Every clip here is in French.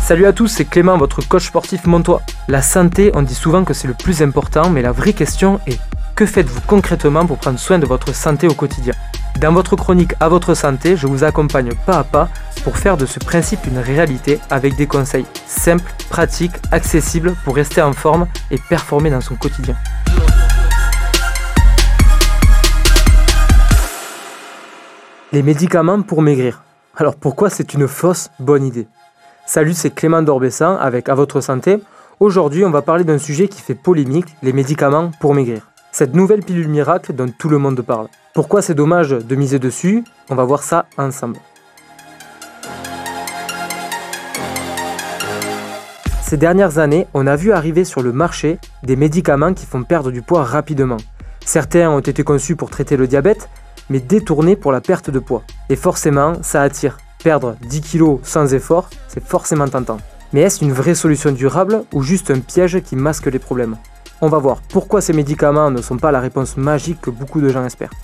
Salut à tous, c'est Clément, votre coach sportif montois. La santé, on dit souvent que c'est le plus important, mais la vraie question est que faites-vous concrètement pour prendre soin de votre santé au quotidien ? Dans votre chronique À votre santé, je vous accompagne pas à pas pour faire de ce principe une réalité avec des conseils simples, pratiques, accessibles pour rester en forme et performer dans son quotidien. Les médicaments pour maigrir. Alors pourquoi c'est une fausse bonne idée ? Salut, c'est Clément d'Orbessan avec À votre santé. Aujourd'hui, on va parler d'un sujet qui fait polémique, les médicaments pour maigrir. Cette nouvelle pilule miracle dont tout le monde parle. Pourquoi c'est dommage de miser dessus ? On va voir ça ensemble. Ces dernières années, on a vu arriver sur le marché des médicaments qui font perdre du poids rapidement. Certains ont été conçus pour traiter le diabète, mais détournés pour la perte de poids. Et forcément, ça attire. Perdre 10 kg sans effort, c'est forcément tentant. Mais est-ce une vraie solution durable ou juste un piège qui masque les problèmes ? On va voir pourquoi ces médicaments ne sont pas la réponse magique que beaucoup de gens espèrent.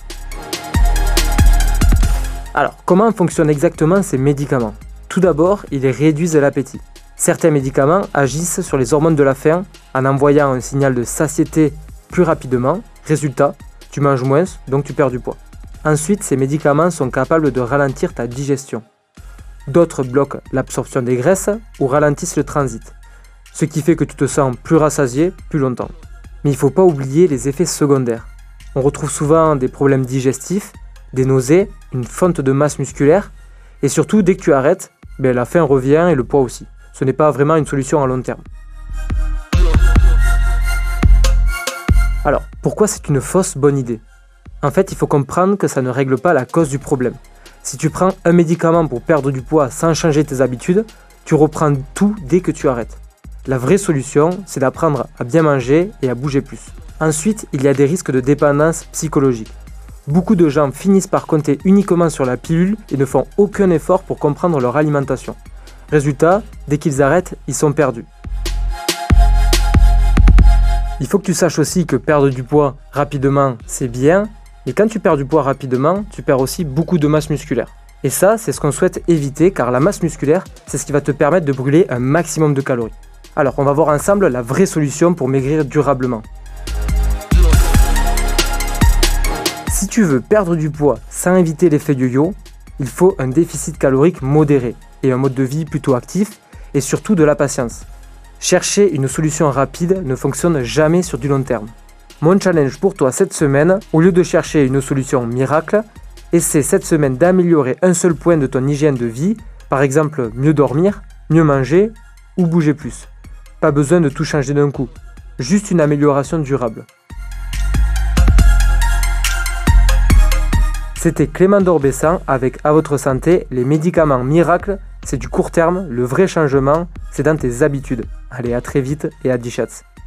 Alors, comment fonctionnent exactement ces médicaments ? Tout d'abord, ils réduisent l'appétit. Certains médicaments agissent sur les hormones de la faim en envoyant un signal de satiété plus rapidement. Résultat, tu manges moins, donc tu perds du poids. Ensuite, ces médicaments sont capables de ralentir ta digestion. D'autres bloquent l'absorption des graisses ou ralentissent le transit, ce qui fait que tu te sens plus rassasié plus longtemps. Mais il ne faut pas oublier les effets secondaires. On retrouve souvent des problèmes digestifs, des nausées, une fonte de masse musculaire, et surtout dès que tu arrêtes, la faim revient et le poids aussi. Ce n'est pas vraiment une solution à long terme. Alors, pourquoi c'est une fausse bonne idée ? En fait, il faut comprendre que ça ne règle pas la cause du problème. Si tu prends un médicament pour perdre du poids sans changer tes habitudes, tu reprends tout dès que tu arrêtes. La vraie solution, c'est d'apprendre à bien manger et à bouger plus. Ensuite, il y a des risques de dépendance psychologique. Beaucoup de gens finissent par compter uniquement sur la pilule et ne font aucun effort pour comprendre leur alimentation. Résultat, dès qu'ils arrêtent, ils sont perdus. Il faut que tu saches aussi que perdre du poids rapidement, c'est bien, mais quand tu perds du poids rapidement, tu perds aussi beaucoup de masse musculaire. Et ça, c'est ce qu'on souhaite éviter car la masse musculaire, c'est ce qui va te permettre de brûler un maximum de calories. Alors, on va voir ensemble la vraie solution pour maigrir durablement. Si tu veux perdre du poids sans éviter l'effet yo-yo, il faut un déficit calorique modéré et un mode de vie plutôt actif et surtout de la patience. Chercher une solution rapide ne fonctionne jamais sur du long terme. Mon challenge pour toi cette semaine, au lieu de chercher une solution miracle, essaie cette semaine d'améliorer un seul point de ton hygiène de vie, par exemple mieux dormir, mieux manger ou bouger plus. Pas besoin de tout changer d'un coup, juste une amélioration durable. C'était Clément d'Orbessan avec À votre santé, les médicaments miracles, c'est du court terme, le vrai changement, c'est dans tes habitudes. Allez, à très vite et à 10 chats.